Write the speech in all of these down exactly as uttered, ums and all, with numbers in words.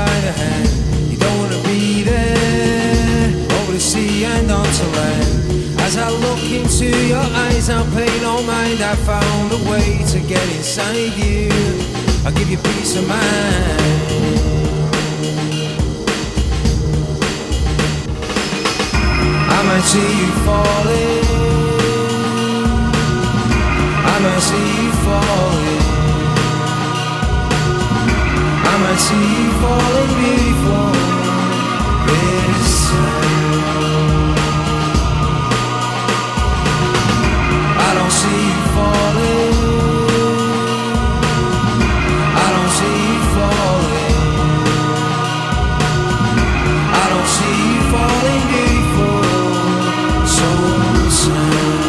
by the hand. You don't wanna be there, over the sea and onto land. As I look into your eyes, I'll pay no mind. I found a way to get inside you. I'll give you peace of mind. I might see you falling, I might see you falling, I might see you falling before this time. I don't see you falling, I don't see you falling, I don't see you falling before so time.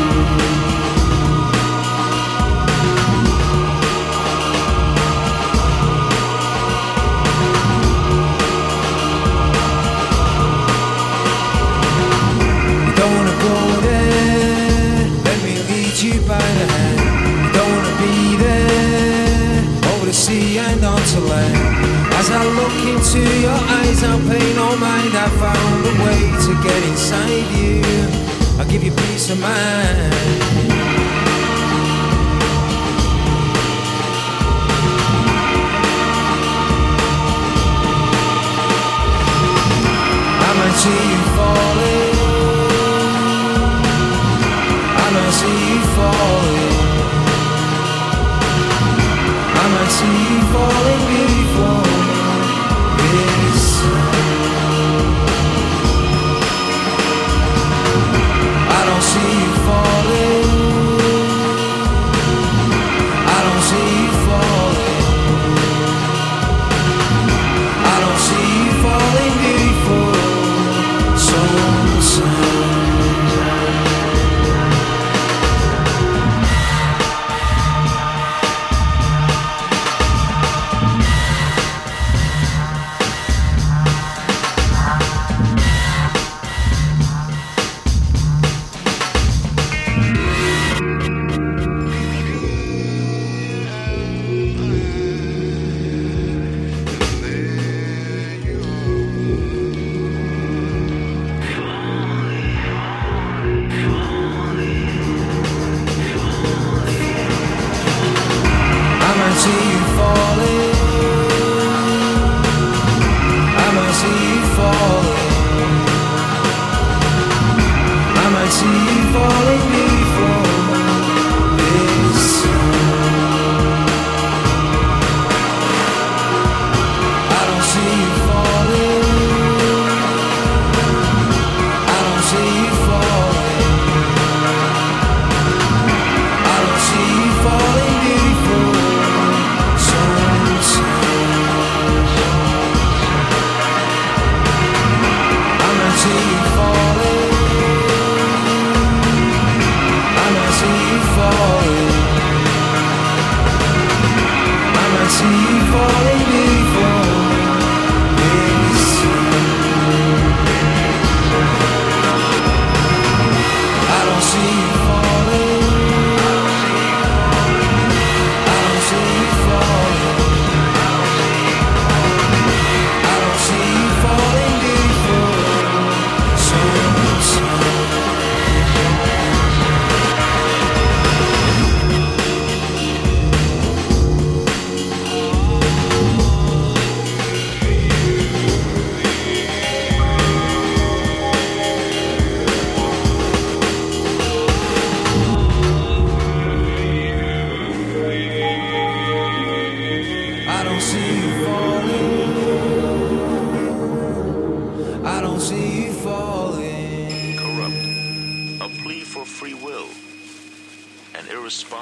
As I look into your eyes, I'll pay no mind. I found a way to get inside you. I'll give you peace of mind. I might see you falling, I might see you falling, I might see you falling before this time. I don't see you falling, I don't see you falling, I don't see you falling before some time.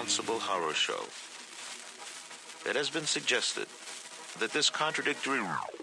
It has been suggested that this contradictory